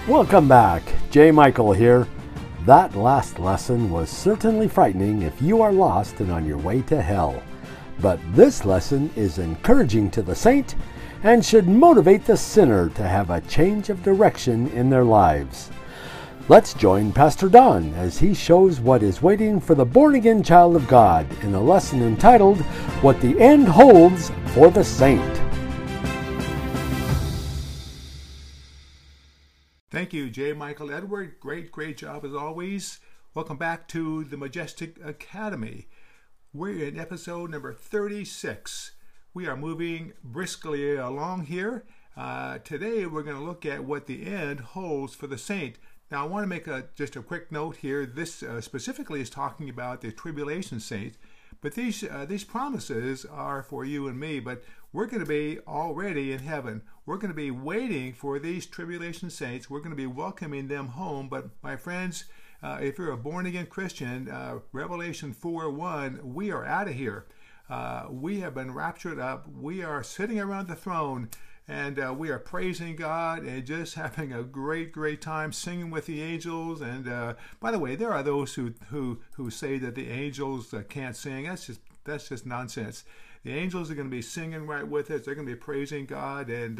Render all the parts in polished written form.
Welcome back. J. Michael here. That last lesson was certainly frightening if you are lost and on your way to hell. But this lesson is encouraging to the saint and should motivate the sinner to have a change of direction in their lives. Let's join Pastor Don as he shows what is waiting for the born-again child of God in a lesson entitled, What the End Holds for the Saint. Thank you, J. Michael Edward. Great job as always. Welcome back to the Majestic Academy. We're in episode number 36. We are moving briskly along here. Today we're going to look at what the end holds for the saint. Now I want to make just a quick note here. This specifically is talking about the tribulation saint, but these promises are for you and me, but we're going to be already in heaven. We're going to be waiting for these tribulation saints. We're going to be welcoming them home. But my friends, if you're a born-again Christian, Revelation 4:1, we are out of here. We have been raptured up. We are sitting around the throne, and we are praising God and just having a great time singing with the angels. And by the way, there are those who say that the angels can't sing. That's just nonsense. The angels are going to be singing right with us. They're going to be praising God, and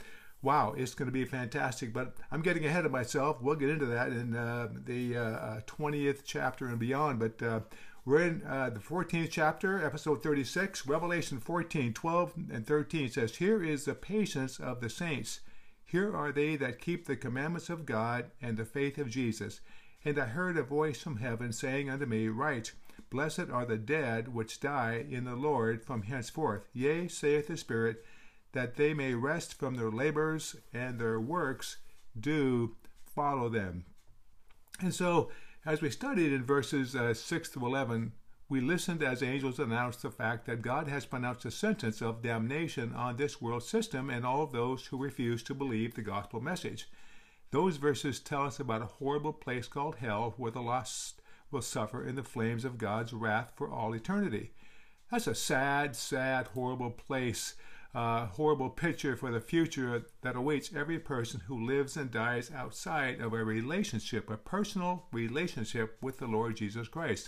wow, it's going to be fantastic. But I'm getting ahead of myself. We'll get into that in the 20th chapter and beyond. But we're in the 14th chapter, episode 36, Revelation 14:12 and 13 says, Here is the patience of the saints. Here are they that keep the commandments of God and the faith of Jesus. And I heard a voice from heaven saying unto me, Write, Blessed are the dead which die in the Lord from henceforth. Yea, saith the Spirit, that they may rest from their labors, and their works do follow them. And so, as we studied in verses 6 to 11, we listened as angels announced the fact that God has pronounced a sentence of damnation on this world system and all of those who refuse to believe the gospel message. Those verses tell us about a horrible place called hell, where the lost will suffer in the flames of God's wrath for all eternity. That's a sad, horrible place, horrible picture for the future that awaits every person who lives and dies outside of a personal relationship with the Lord Jesus Christ.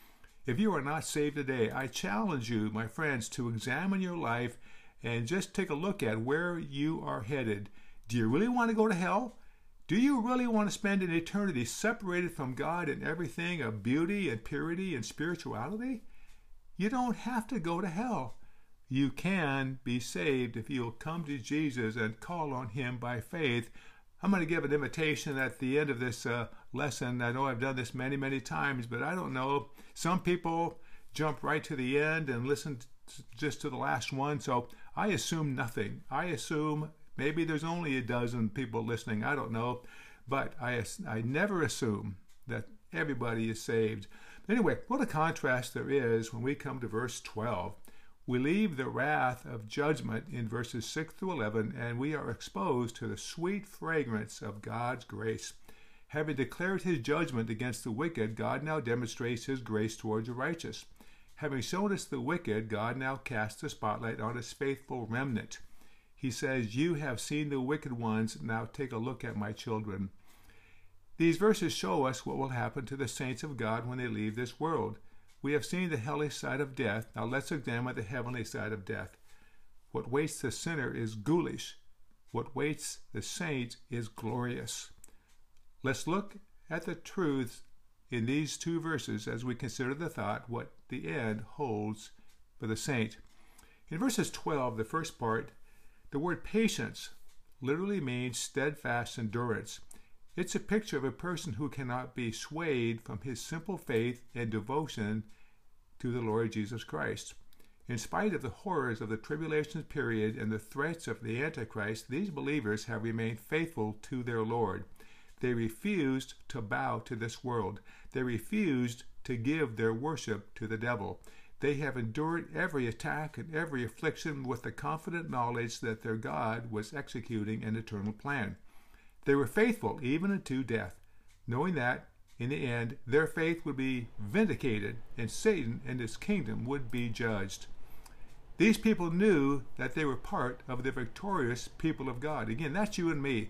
If you are not saved today, I challenge you, my friends, to examine your life and just take a look at where you are headed. Do you really want to go to hell? Do you really want to spend an eternity separated from God and everything of beauty and purity and spirituality? You don't have to go to hell. You can be saved if you'll come to Jesus and call on Him by faith. I'm going to give an invitation at the end of this lesson. I know I've done this many times, but I don't know. Some people jump right to the end and listen just to the last one, so I assume nothing. I assume maybe there's only a dozen people listening. I don't know. But I never assume that everybody is saved. Anyway, what a contrast there is when we come to verse 12. We leave the wrath of judgment in verses 6 through 11, and we are exposed to the sweet fragrance of God's grace. Having declared His judgment against the wicked, God now demonstrates His grace towards the righteous. Having shown us the wicked, God now casts the spotlight on His faithful remnant. He says, You have seen the wicked ones, now take a look at my children. These verses show us what will happen to the saints of God when they leave this world. We have seen the hellish side of death. Now let's examine the heavenly side of death. What waits the sinner is ghoulish. What waits the saint is glorious. Let's look at the truths in these two verses as we consider the thought, what the end holds for the saint. In verses 12, the first part, the word patience literally means steadfast endurance. It's a picture of a person who cannot be swayed from his simple faith and devotion to the Lord Jesus Christ. In spite of the horrors of the tribulation period and the threats of the Antichrist, these believers have remained faithful to their Lord. They refused to bow to this world. They refused to give their worship to the devil. They have endured every attack and every affliction with the confident knowledge that their God was executing an eternal plan. They were faithful even unto death, knowing that, in the end, their faith would be vindicated and Satan and his kingdom would be judged. These people knew that they were part of the victorious people of God. Again, that's you and me.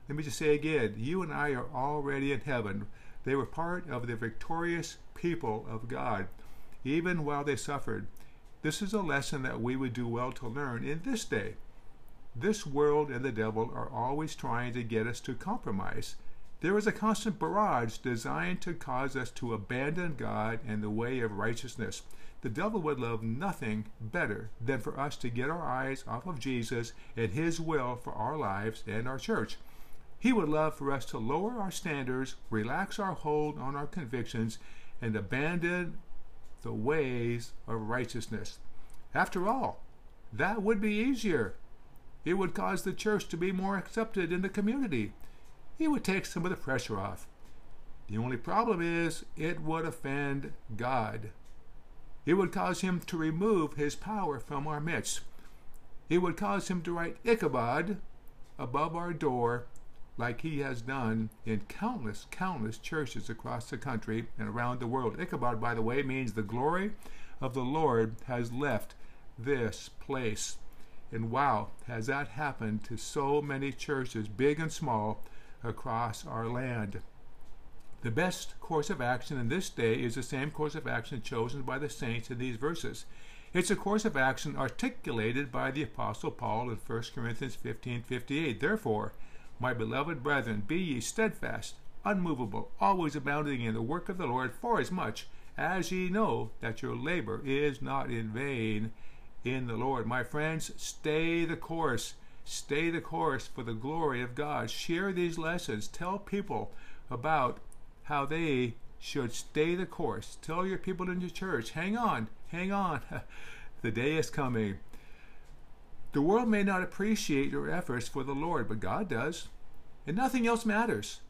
Let me just say again, you and I are already in heaven. They were part of the victorious people of God, even while they suffered. This is a lesson that we would do well to learn in this day. This world and the devil are always trying to get us to compromise. There is a constant barrage designed to cause us to abandon God and the way of righteousness. The devil would love nothing better than for us to get our eyes off of Jesus and his will for our lives and our church. He would love for us to lower our standards, relax our hold on our convictions, and abandon the ways of righteousness. After all, that would be easier. It would cause the church to be more accepted in the community. It would take some of the pressure off. The only problem is it would offend God. It would cause him to remove his power from our midst. It would cause him to write Ichabod above our door, like he has done in countless churches across the country and around the world. Ichabod, by the way, means the glory of the Lord has left this place. And wow, has that happened to so many churches, big and small, across our land. The best course of action in this day is the same course of action chosen by the saints in these verses. It's a course of action articulated by the Apostle Paul in 1 Corinthians 15:58. Therefore, my beloved brethren, be ye steadfast, unmovable, always abounding in the work of the Lord, forasmuch as ye know that your labor is not in vain in the Lord. My friends, stay the course. Stay the course for the glory of God. Share these lessons. Tell people about how they should stay the course. Tell your people in your church, hang on, hang on. The day is coming. The world may not appreciate your efforts for the Lord, but God does. And nothing else matters.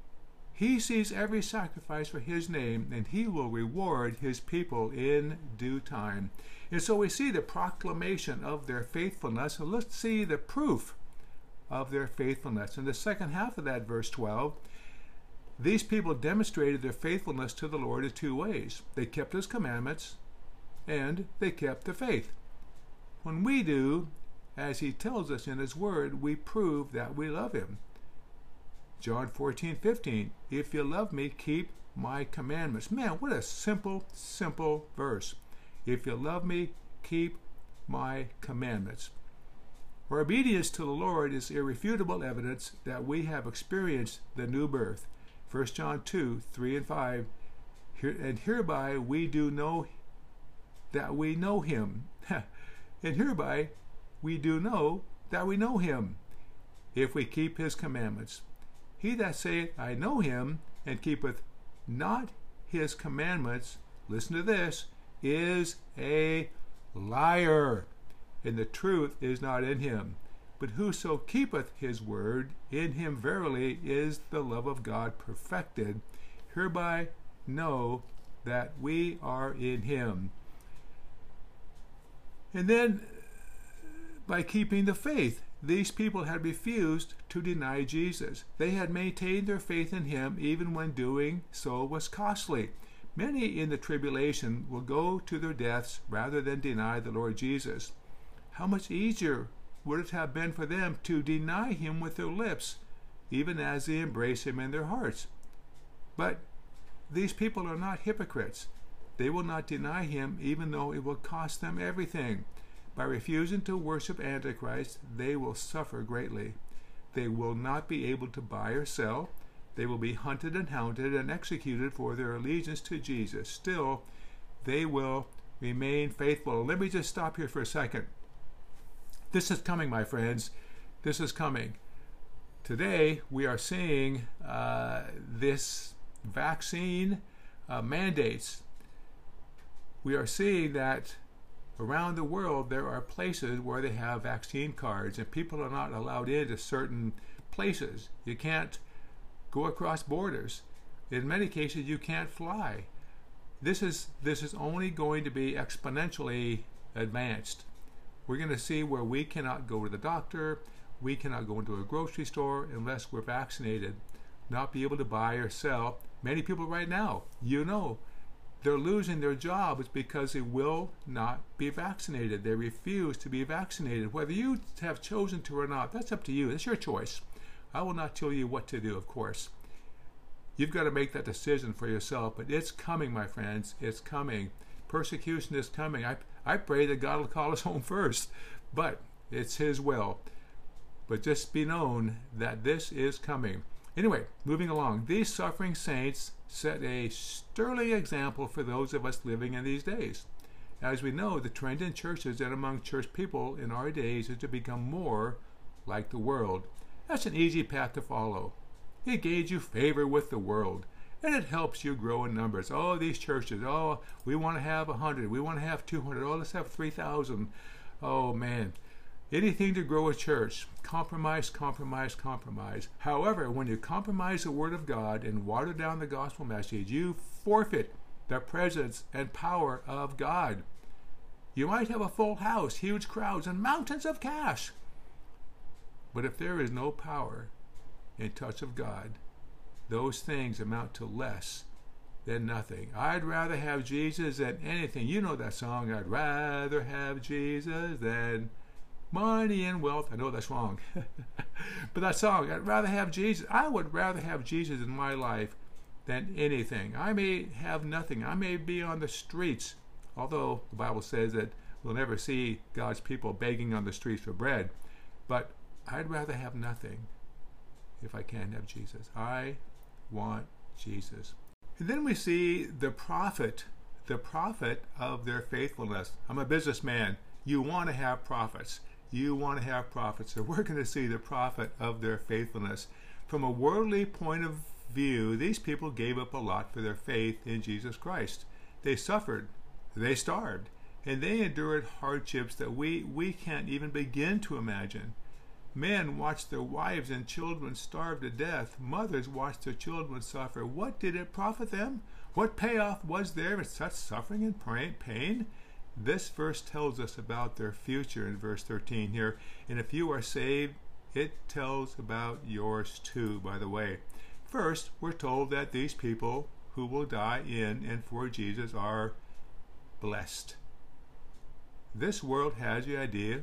He sees every sacrifice for his name, and he will reward his people in due time. And so we see the proclamation of their faithfulness, and let's see the proof of their faithfulness. In the second half of that verse 12, these people demonstrated their faithfulness to the Lord in two ways. They kept his commandments, and they kept the faith. When we do, as he tells us in his word, we prove that we love him. John 14:15, if you love me, keep my commandments. Man, what a simple verse. If you love me, keep my commandments. Our obedience to the Lord is irrefutable evidence that we have experienced the new birth. 1 John 2:3 and 5, and hereby we do know that we know him. And hereby we do know that we know him, if we keep his commandments. He that saith, I know him, and keepeth not his commandments, listen to this, is a liar, and the truth is not in him. But whoso keepeth his word, in him verily is the love of God perfected. Hereby know that we are in him. And then, by keeping the faith, these people had refused to deny Jesus. They had maintained their faith in him even when doing so was costly. Many in the tribulation will go to their deaths rather than deny the Lord Jesus. How much easier would it have been for them to deny him with their lips, even as they embrace him in their hearts? But these people are not hypocrites. They will not deny him even though it will cost them everything. By refusing to worship Antichrist, they will suffer greatly. They will not be able to buy or sell. They will be hunted and hounded and executed for their allegiance to Jesus. Still, they will remain faithful. Let me just stop here for a second. This is coming, my friends. This is coming. Today, we are seeing this vaccine mandates. We are seeing that around the world, there are places where they have vaccine cards, and people are not allowed into certain places. You can't go across borders. In many cases, you can't fly. This is only going to be exponentially advanced. We're going to see where we cannot go to the doctor, we cannot go into a grocery store unless we're vaccinated, not be able to buy or sell. Many people right now, they're losing their jobs because they will not be vaccinated. They refuse to be vaccinated. Whether you have chosen to or not, that's up to you. That's your choice. I will not tell you what to do, of course. You've got to make that decision for yourself, but it's coming, my friends. It's coming. Persecution is coming. I pray that God will call us home first, but it's His will. But just be known that this is coming. Anyway, moving along. These suffering saints set a sterling example for those of us living in these days. As we know, the trend in churches and among church people in our days is to become more like the world. That's an easy path to follow. It gains you favor with the world, and it helps you grow in numbers. Oh, these churches, oh, we want to have 100, we want to have 200, oh, let's have 3,000. Oh, man. Anything to grow a church. Compromise, compromise, compromise. However, when you compromise the Word of God and water down the gospel message, you forfeit the presence and power of God. You might have a full house, huge crowds, and mountains of cash. But if there is no power in touch of God, those things amount to less than nothing. I'd rather have Jesus than anything. You know that song, I'd rather have Jesus than money and wealth. I know that's wrong. But that song, I'd rather have Jesus. I would rather have Jesus in my life than anything. I may have nothing. I may be on the streets, although the Bible says that we'll never see God's people begging on the streets for bread. But I'd rather have nothing if I can't have Jesus. I want Jesus. And then we see the prophet of their faithfulness. I'm a businessman. You want to have profits. You want to have profits. So we're going to see the prophet of their faithfulness. From a worldly point of view, these people gave up a lot for their faith in Jesus Christ. They suffered, they starved, and they endured hardships that we can't even begin to imagine. Men watched their wives and children starve to death. Mothers watched their children suffer. What did it profit them? What payoff was there in such suffering and pain? This verse tells us about their future in verse 13 here. And if you are saved, it tells about yours too, by the way. First, we're told that these people who will die in and for Jesus are blessed. This word has the idea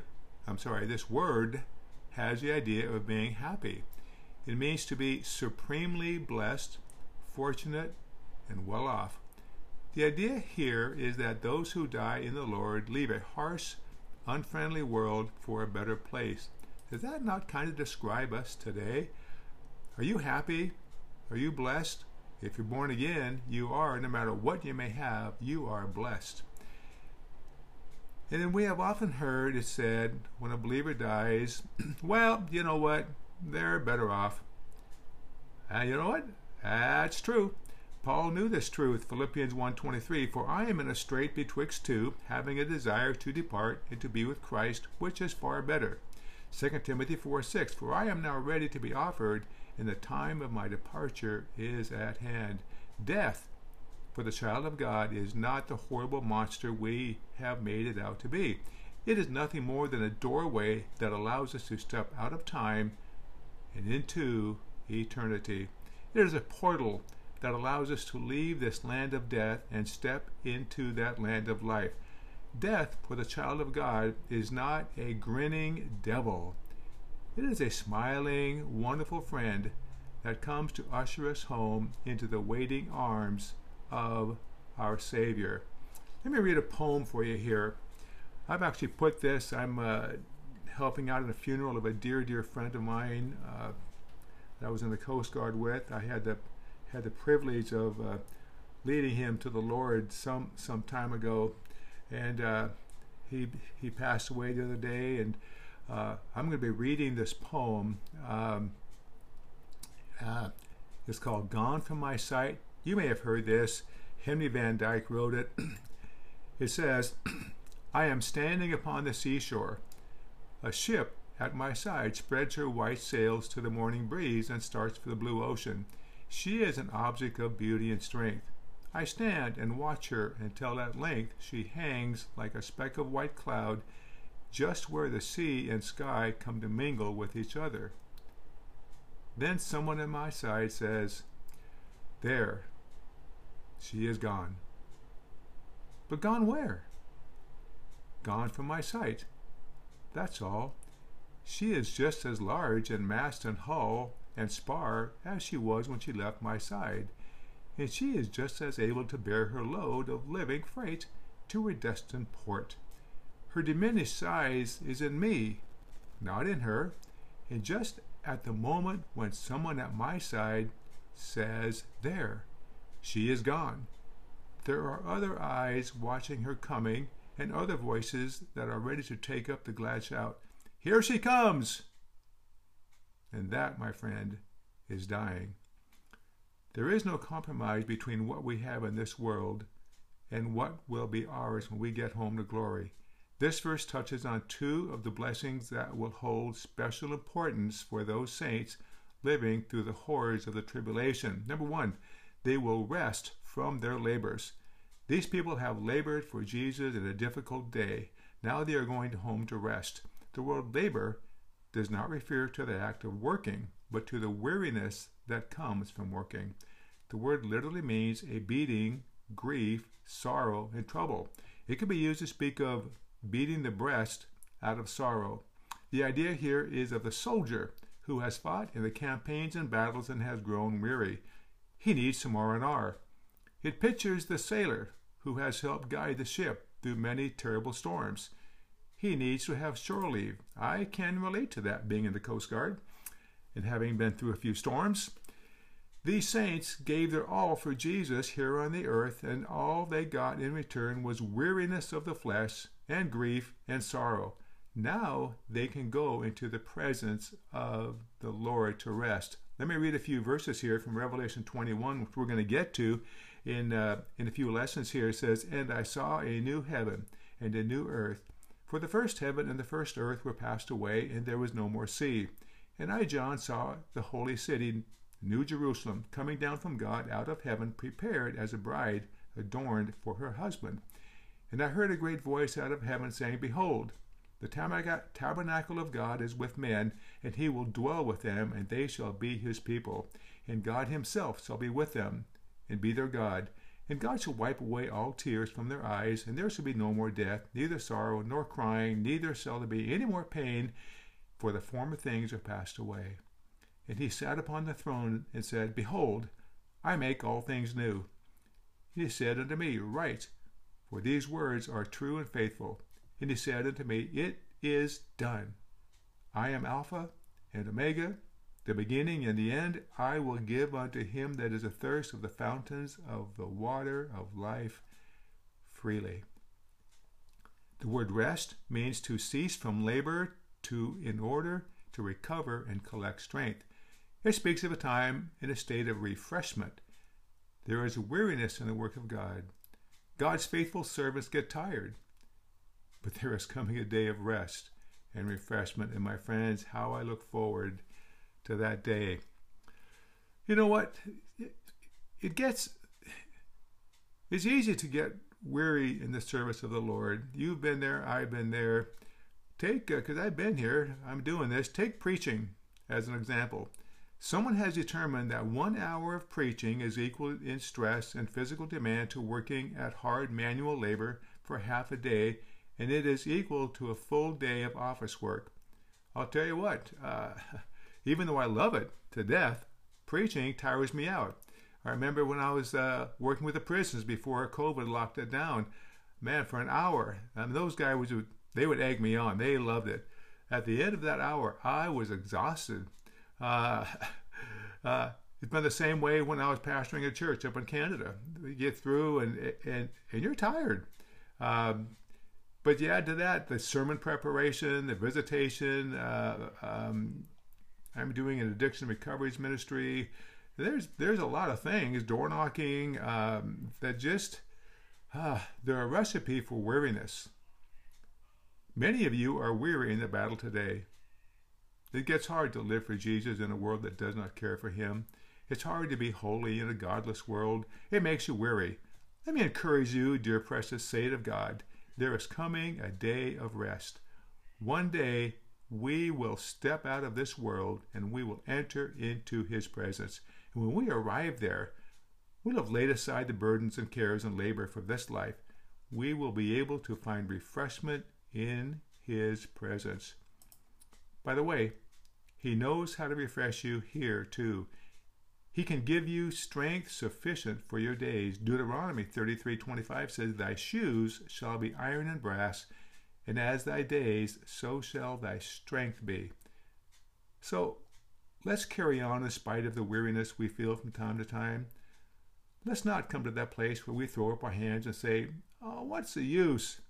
of being happy. It means to be supremely blessed, fortunate, and well off. The idea here is that those who die in the Lord leave a harsh, unfriendly world for a better place. Does that not kind of describe us today? Are you happy? Are you blessed? If you're born again, you are. No matter what you may have, you are blessed. And then we have often heard it said, when a believer dies, well, you know what? They're better off. And you know what? That's true. Paul knew this truth. Philippians 1:23, for I am in a strait betwixt two, having a desire to depart and to be with Christ, which is far better. 2 Timothy 4:6, for I am now ready to be offered, and the time of my departure is at hand. Death, for the child of God, is not the horrible monster we have made it out to be. It is nothing more than a doorway that allows us to step out of time and into eternity. It is a portal that allows us to leave this land of death and step into that land of life. Death, for the child of God, is not a grinning devil. It is a smiling, wonderful friend that comes to usher us home into the waiting arms of our Savior. Let me read a poem for you here. I've actually put this, I'm helping out in a funeral of a dear, dear friend of mine that I was in the Coast Guard with. I had the privilege of leading him to the Lord some time ago, and he passed away the other day, and I'm going to be reading this poem. It's called Gone From My Sight. You may have heard this. Henry Van Dyke wrote it. It says, I am standing upon the seashore. A ship at my side spreads her white sails to the morning breeze and starts for the blue ocean. She is an object of beauty and strength. I stand and watch her until at length she hangs like a speck of white cloud just where the sea and sky come to mingle with each other. Then someone at my side says, there, she is gone. But gone where? Gone from my sight. That's all. She is just as large in mast and hull and spar as she was when she left my side, and she is just as able to bear her load of living freight to her destined port. Her diminished size is in me, not in her, and just at the moment when someone at my side says, "There, she is gone," there are other eyes watching her coming and other voices that are ready to take up the glad shout, "Here she comes!" And that, my friend, is dying. There is no compromise between what we have in this world and what will be ours when we get home to glory. This verse touches on two of the blessings that will hold special importance for those saints living through the horrors of the tribulation. Number one, they will rest from their labors. These people have labored for Jesus in a difficult day. Now they are going home to rest. The word labor does not refer to the act of working, but to the weariness that comes from working. The word literally means a beating, grief, sorrow, and trouble. It can be used to speak of beating the breast out of sorrow. The idea here is of the soldier who has fought in the campaigns and battles and has grown weary. He needs some R&R. It pictures the sailor who has helped guide the ship through many terrible storms. He needs to have shore leave. I can relate to that, being in the Coast Guard and having been through a few storms. These saints gave their all for Jesus here on the earth, and all they got in return was weariness of the flesh and grief and sorrow. Now they can go into the presence of the Lord to rest. Let me read a few verses here from Revelation 21, which we're going to get to in a few lessons here. It says, "And I saw a new heaven and a new earth. For the first heaven and the first earth were passed away, and there was no more sea. And I, John, saw the holy city, New Jerusalem, coming down from God out of heaven, prepared as a bride adorned for her husband. And I heard a great voice out of heaven saying, Behold, the tabernacle of God is with men, and he will dwell with them, and they shall be his people. And God himself shall be with them, and be their God. And God shall wipe away all tears from their eyes, and there shall be no more death, neither sorrow nor crying, neither shall there be any more pain, for the former things are passed away. And he sat upon the throne and said, Behold, I make all things new. And he said unto me, Write, for these words are true and faithful. And he said unto me, It is done. I am Alpha and Omega, the beginning and the end. I will give unto him that is athirst of the fountains of the water of life freely. The word rest means to cease from labor in order to recover and collect strength. It speaks of a time in a state of refreshment. There is a weariness in the work of God. God's faithful servants get tired, but there is coming a day of rest and refreshment. And my friends, how I look forward to that day. You know what? It's easy to get weary in the service of the Lord. You've been there, I've been there. Because I've been here, I'm doing this. Take preaching as an example. Someone has determined that 1 hour of preaching is equal in stress and physical demand to working at hard manual labor for half a day, and it is equal to a full day of office work. I'll tell you what, even though I love it to death, preaching tires me out. I remember when I was working with the prisons before COVID locked it down. Man, for an hour, those guys they would egg me on. They loved it. At the end of that hour, I was exhausted. It's been the same way when I was pastoring a church up in Canada. You get through and you're tired. But you add to that the sermon preparation, the visitation. I'm doing an addiction recovery ministry. There's a lot of things, door knocking, that just they're a recipe for weariness. Many of you are weary in the battle today. It gets hard to live for Jesus in a world that does not care for him. It's hard to be holy in a godless world. It makes you weary. Let me encourage you, dear precious saint of God, there is coming a day of rest. One day we will step out of this world and we will enter into his presence. And when we arrive there, we'll have laid aside the burdens and cares and labor for this life. We will be able to find refreshment in his presence. By the way, he knows how to refresh you here too. He can give you strength sufficient for your days. Deuteronomy 33:25 says, "Thy shoes shall be iron and brass, and as thy days, so shall thy strength be." So let's carry on in spite of the weariness we feel from time to time. Let's not come to that place where we throw up our hands and say, "Oh, what's the use?"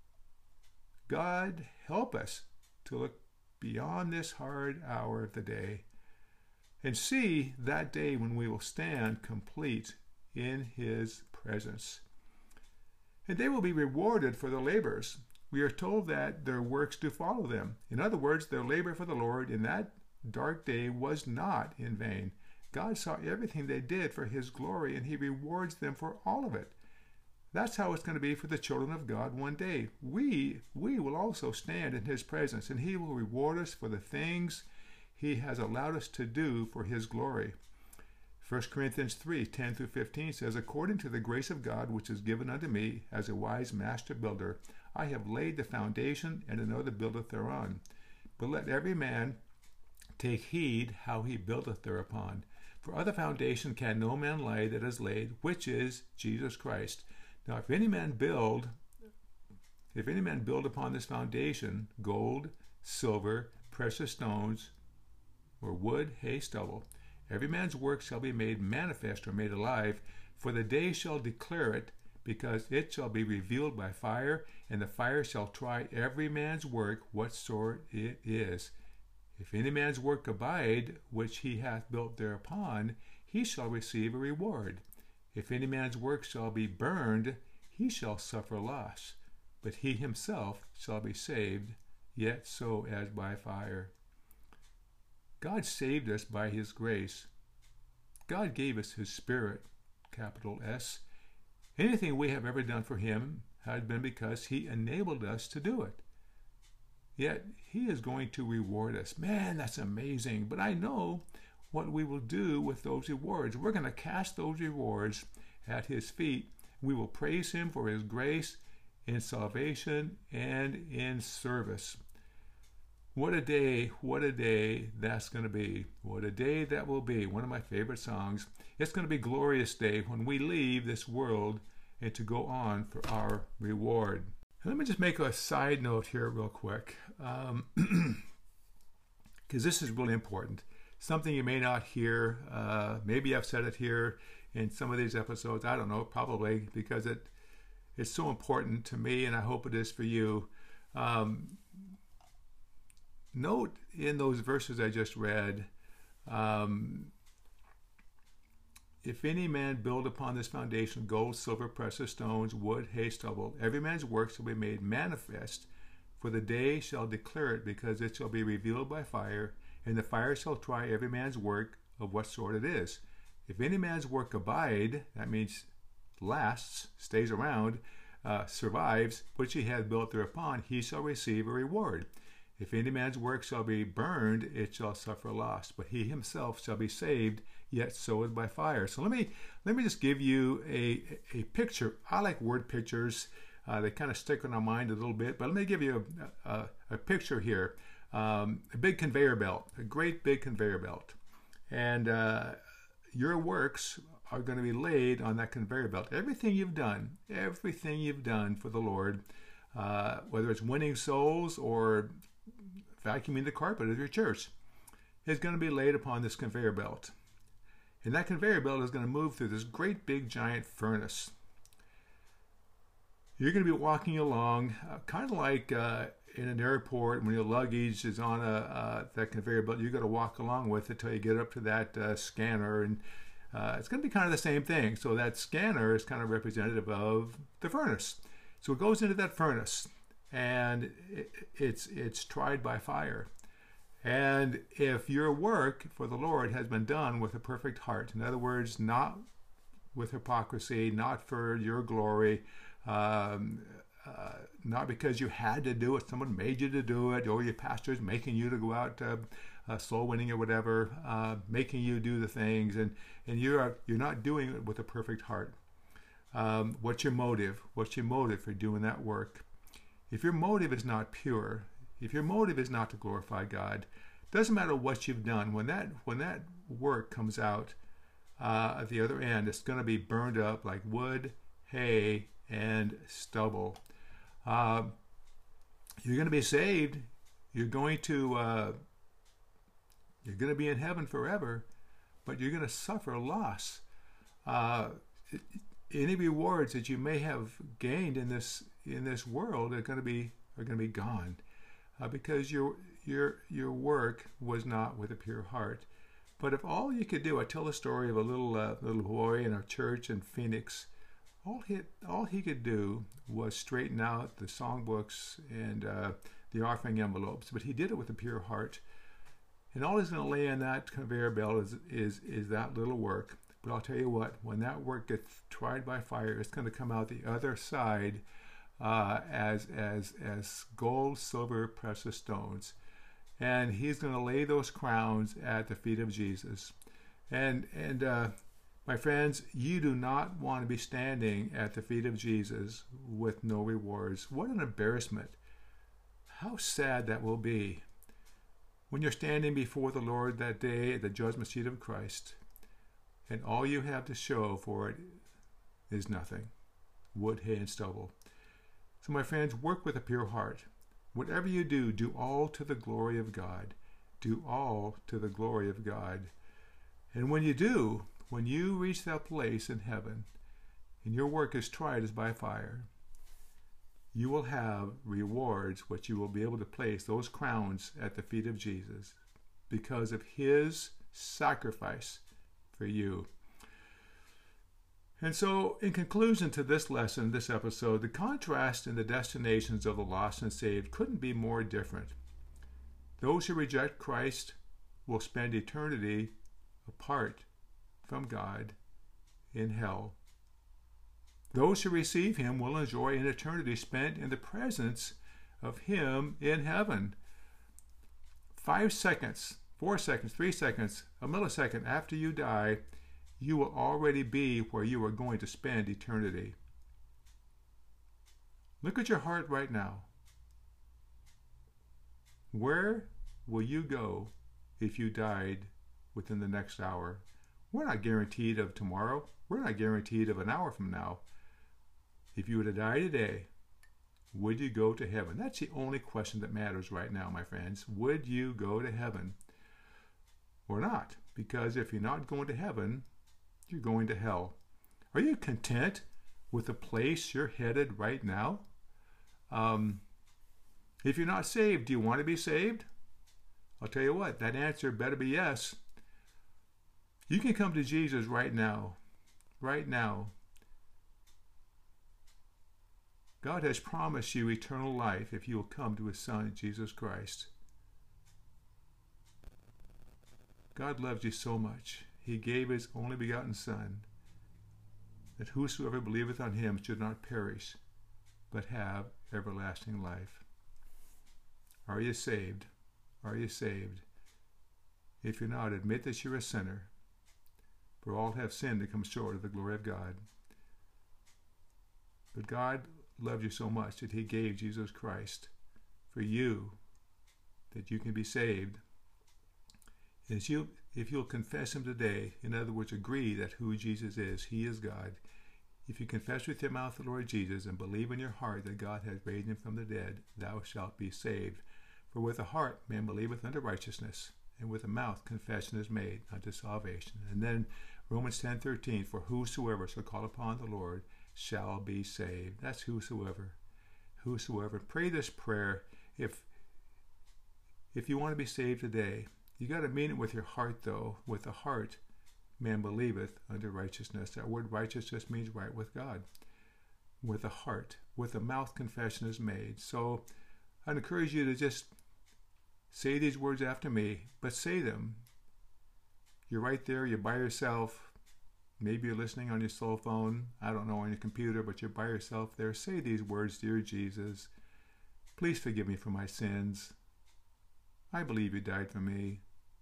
God, help us to look beyond this hard hour of the day and see that day when we will stand complete in his presence. And they will be rewarded for their labors. We are told that their works do follow them. In other words, their labor for the Lord in that dark day was not in vain. God saw everything they did for his glory, and he rewards them for all of it. That's how it's going to be for the children of God one day. We will also stand in his presence, and he will reward us for the things he has allowed us to do for his glory. 1 Corinthians 3:10-15 says, "According to the grace of God which is given unto me as a wise master builder, I have laid the foundation, and another buildeth thereon. But let every man take heed how he buildeth thereupon. For other foundation can no man lay that is laid, which is Jesus Christ. Now if any man build upon this foundation, gold, silver, precious stones, or wood, hay, stubble, every man's work shall be made manifest or made alive, for the day shall declare it, because it shall be revealed by fire, and the fire shall try every man's work, what sort it is. If any man's work abide, which he hath built thereupon, he shall receive a reward. If any man's work shall be burned, he shall suffer loss, but he himself shall be saved, yet so as by fire." God saved us by his grace. God gave us his Spirit, capital S. Anything we have ever done for him has been because he enabled us to do it. Yet he is going to reward us. Man, that's amazing. But I know what we will do with those rewards. We're going to cast those rewards at his feet. We will praise him for his grace in salvation and in service. What a day that's going to be. What a day that will be. One of my favorite songs. It's going to be a glorious day when we leave this world and to go on for our reward. Let me just make a side note here real quick, because this is really important. Something you may not hear. Maybe I've said it here in some of these episodes. I don't know, probably, because it's so important to me, and I hope it is for you. Note in those verses I just read, if any man build upon this foundation gold, silver, precious stones, wood, hay, stubble, every man's work shall be made manifest, for the day shall declare it, because it shall be revealed by fire, and the fire shall try every man's work of what sort it is. If any man's work abide, that means lasts, stays around, survives, which he hath built thereupon, he shall receive a reward. If any man's work shall be burned, it shall suffer loss, but he himself shall be saved, yet so is by fire. So let me just give you a picture. I like word pictures. They kind of stick in our mind a little bit, but let me give you a picture here. A big conveyor belt, a great big conveyor belt. And your works are going to be laid on that conveyor belt. Everything you've done for the Lord, whether it's winning souls or vacuuming the carpet of your church, is going to be laid upon this conveyor belt. And that conveyor belt is going to move through this great big giant furnace. You're going to be walking along, kind of like in an airport when your luggage is on that conveyor belt. You've got to walk along with it till you get up to that scanner, and it's going to be kind of the same thing. So that scanner is kind of representative of the furnace. So it goes into that furnace, and it's tried by fire. And if your work for the Lord has been done with a perfect heart, in other words, not with hypocrisy, not for your glory, not because you had to do it, someone made you to do it, or your pastor's making you to go out soul winning or whatever, making you do the things, and you're not doing it with a perfect heart. What's your motive? What's your motive for doing that work? If your motive is not pure, if your motive is not to glorify God, doesn't matter what you've done. When that work comes out at the other end, it's going to be burned up like wood, hay, and stubble. You're going to be saved. You're going to be in heaven forever, but you're going to suffer loss. Any rewards that you may have gained in this world are going to be gone, because your work was not with a pure heart. But if all you could do, I tell the story of a little boy in our church in Phoenix. All he could do was straighten out the songbooks and the offering envelopes, but he did it with a pure heart. And all he's going to lay in that conveyor belt is that little work. But I'll tell you what, when that work gets tried by fire, it's going to come out the other side as gold, silver, precious stones. And he's going to lay those crowns at the feet of Jesus. And my friends, you do not want to be standing at the feet of Jesus with no rewards. What an embarrassment. How sad that will be when you're standing before the Lord that day at the judgment seat of Christ, and all you have to show for it is nothing. Wood, hay, and stubble. So my friends, work with a pure heart. Whatever you do, do all to the glory of God. Do all to the glory of God. And when you do, when you reach that place in heaven, and your work is tried as by fire, you will have rewards which you will be able to place those crowns at the feet of Jesus because of his sacrifice for you. And so, in conclusion to this lesson, this episode, the contrast in the destinations of the lost and saved couldn't be more different. Those who reject Christ will spend eternity apart from God in hell. Those who receive him will enjoy an eternity spent in the presence of him in heaven. 5 seconds, 4 seconds, 3 seconds, a millisecond after you die, you will already be where you are going to spend eternity. Look at your heart right now. Where will you go if you died within the next hour? We're not guaranteed of tomorrow. We're not guaranteed of an hour from now. If you were to die today, would you go to heaven? That's the only question that matters right now, my friends. Would you go to heaven or not? Because if you're not going to heaven, you're going to hell. Are you content with the place you're headed right now? If you're not saved, do you want to be saved? I'll tell you what, that answer better be yes. You can come to Jesus right now. Right now. God has promised you eternal life if you will come to his Son, Jesus Christ. God loves you so much. He gave his only begotten Son, that whosoever believeth on him should not perish, but have everlasting life. Are you saved? Are you saved? If you're not, admit that you're a sinner. For all have sinned and come short of the glory of God. But God loved you so much that he gave Jesus Christ for you, that you can be saved. And if you'll confess him today, in other words, agree that who Jesus is, he is God. If you confess with your mouth the Lord Jesus and believe in your heart that God has raised him from the dead, thou shalt be saved. For with the heart man believeth unto righteousness, and with the mouth confession is made unto salvation. And then Romans 10:13, for whosoever shall call upon the Lord shall be saved. That's whosoever. Whosoever. Pray this prayer. If you want to be saved today, you got to mean it with your heart, though. With the heart, man believeth unto righteousness. That word righteousness means right with God. With the heart. With the mouth, confession is made. So I'd encourage you to just say these words after me, but say them. You're right there. You're by yourself. Maybe you're listening on your cell phone. I don't know, on your computer, but you're by yourself there. Say these words, dear Jesus. Please forgive me for my sins. I believe you died for me.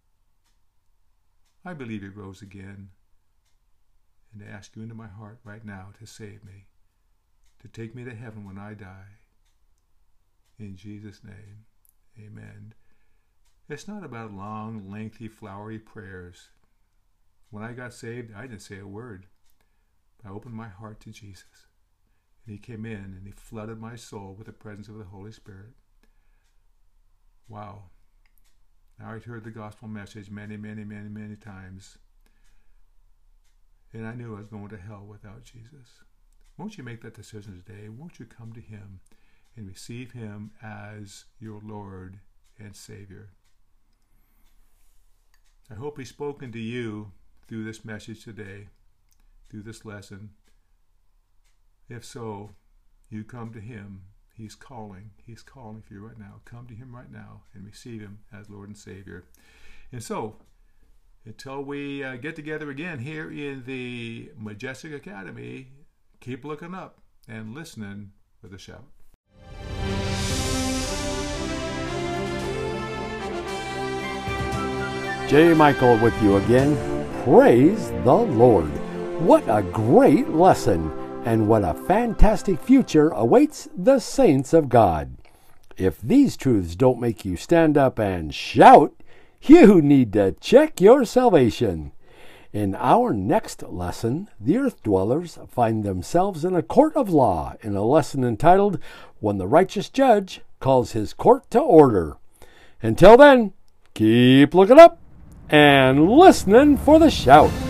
I believe you rose again. And I ask you into my heart right now to save me, to take me to heaven when I die. In Jesus' name, Amen. It's not about long, lengthy, flowery prayers. When I got saved, I didn't say a word. I opened my heart to Jesus. And he came in and he flooded my soul with the presence of the Holy Spirit. Wow. Now I'd heard the gospel message many, many, many, many times. And I knew I was going to hell without Jesus. Won't you make that decision today? Won't you come to him and receive him as your Lord and Savior? I hope he's spoken to you through this message today, through this lesson. If so, you come to him. He's calling. He's calling for you right now. Come to him right now and receive him as Lord and Savior. And so, until we get together again here in the Majestic Academy, keep looking up and listening for the shout. J. Michael with you again. Praise the Lord. What a great lesson, and what a fantastic future awaits the saints of God. If these truths don't make you stand up and shout, you need to check your salvation. In our next lesson, the earth dwellers find themselves in a court of law in a lesson entitled, When the Righteous Judge Calls His Court to Order. Until then, keep looking up and listening for the shout.